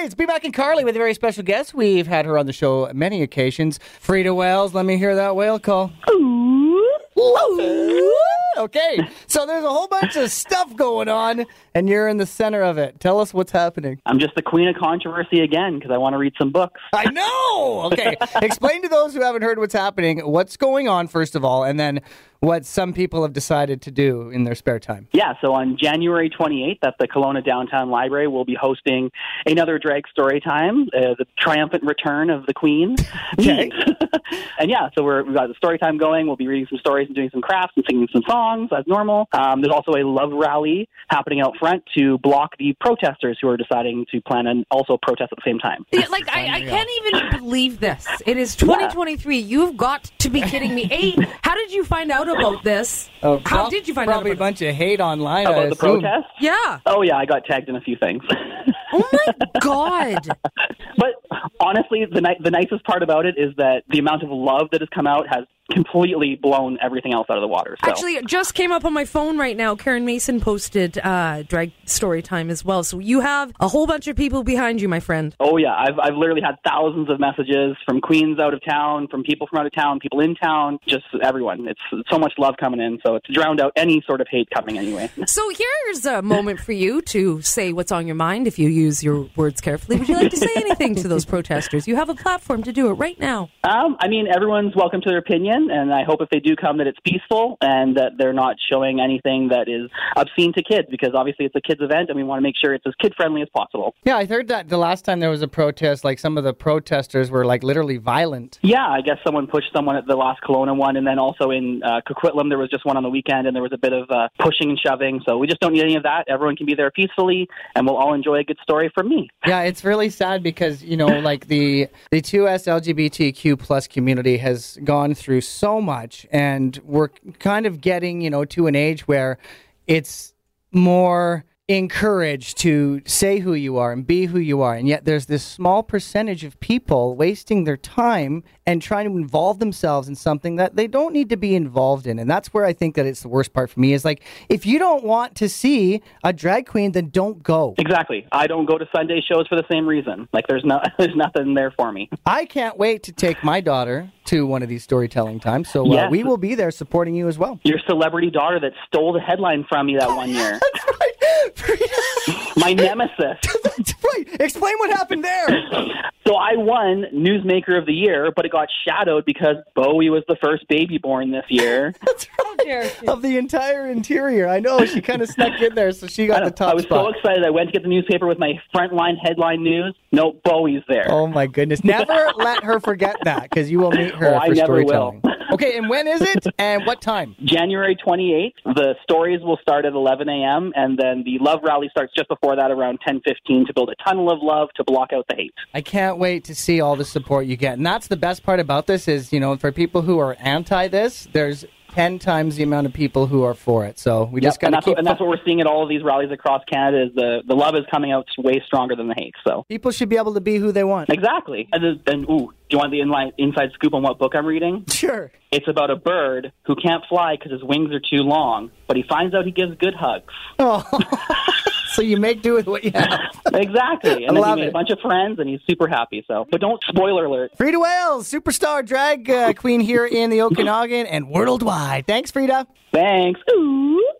Hey, it's Be Back and Carly with a very special guest. We've had her on the show many occasions. Frida Wales, let me hear that whale call. Okay, so there's a whole bunch of stuff going on, and you're in the center of it. Tell us what's happening. I'm just the queen of controversy again because I want to read some books. I know! Okay, explain to those who haven't heard what's happening, what's going on, first of all, and then what some people have decided to do in their spare time. Yeah, so on January 28th at the Kelowna Downtown Library, we'll be hosting another drag story time, the triumphant return of the queen. Okay. And yeah, so we've got the story time going. We'll be reading some stories and doing some crafts and singing some songs as normal. There's also a love rally happening out front to block the protesters who are deciding to plan and also protest at the same time. Like, I can't even believe this. It is 2023. Yeah. You've got to be kidding me. How did you find out about this? How did you find out about Probably a bunch of hate online. About the protest? Yeah. Oh, yeah, I got tagged in a few things. Oh, my God. But honestly, the nicest part about it is that the amount of love that has come out has completely blown everything else out of the water. So. Actually, it just came up on my phone right now. Karen Mason posted drag story time as well. So you have a whole bunch of people behind you, my friend. Oh, yeah. I've literally had thousands of messages from queens out of town, from people from out of town, people in town, just everyone. It's so much love coming in, so it's drowned out any sort of hate coming anyway. So here's a moment for you to say what's on your mind if you use your words carefully. Would you like to say anything to those protesters? You have a platform to do it right now. I mean, everyone's welcome to their opinion, and I hope if they do come that it's peaceful and that they're not showing anything that is obscene to kids, because obviously it's a kids event and we want to make sure it's as kid-friendly as possible. Yeah, I heard that the last time there was a protest, like some of the protesters were like literally violent. Yeah, I guess someone pushed someone at the last Kelowna one, and then also in Coquitlam there was just one on the weekend, and there was a bit of pushing and shoving, so we just don't need any of that. Everyone can be there peacefully, and we'll all enjoy a good story from me. Yeah, it's really sad because, you know, like the 2S LGBTQ plus community has gone through so much, and we're kind of getting, you know, to an age where it's more encouraged to say who you are and be who you are, and yet there's this small percentage of people wasting their time and trying to involve themselves in something that they don't need to be involved in. And that's where I think that it's the worst part for me is, like, if you don't want to see a drag queen, then don't go. Exactly. I don't go to Sunday shows for the same reason. Like, there's nothing there for me. I can't wait to take my daughter to one of these storytelling times, so yes. We will be there supporting you as well. Your celebrity daughter that stole the headline from you that one year. That's right. My nemesis. That's right. Explain what happened there. So I won Newsmaker of the Year, but it got shadowed because Bowie was the first baby born this year. That's right. Of the entire interior. I know. She kind of snuck in there, so she got the top spot. I was so excited. I went to get the newspaper with my frontline headline news. No, Bowie's there. Oh, my goodness. Never let her forget that, because you will meet her for storytelling. Will. Okay, and when is it, and what time? January 28th. The stories will start at 11 a.m., and then the love rally starts just before that, around 10:15, to build a tunnel of love to block out the hate. I can't wait to see all the support you get. And that's the best part about this is, you know, for people who are anti this, there's 10 times the amount of people who are for it. So we just got to keep... And that's what we're seeing at all of these rallies across Canada, is the love is coming out way stronger than the hate. So people should be able to be who they want. Exactly. And do you want the inside scoop on what book I'm reading? Sure. It's about a bird who can't fly because his wings are too long, but he finds out he gives good hugs. Oh, so you make do with what you have. Exactly. And then he made a bunch of friends, and he's super happy. So, but don't, spoiler alert. Frida Wales, superstar drag queen here in the Okanagan and worldwide. Thanks, Frida. Thanks. Ooh.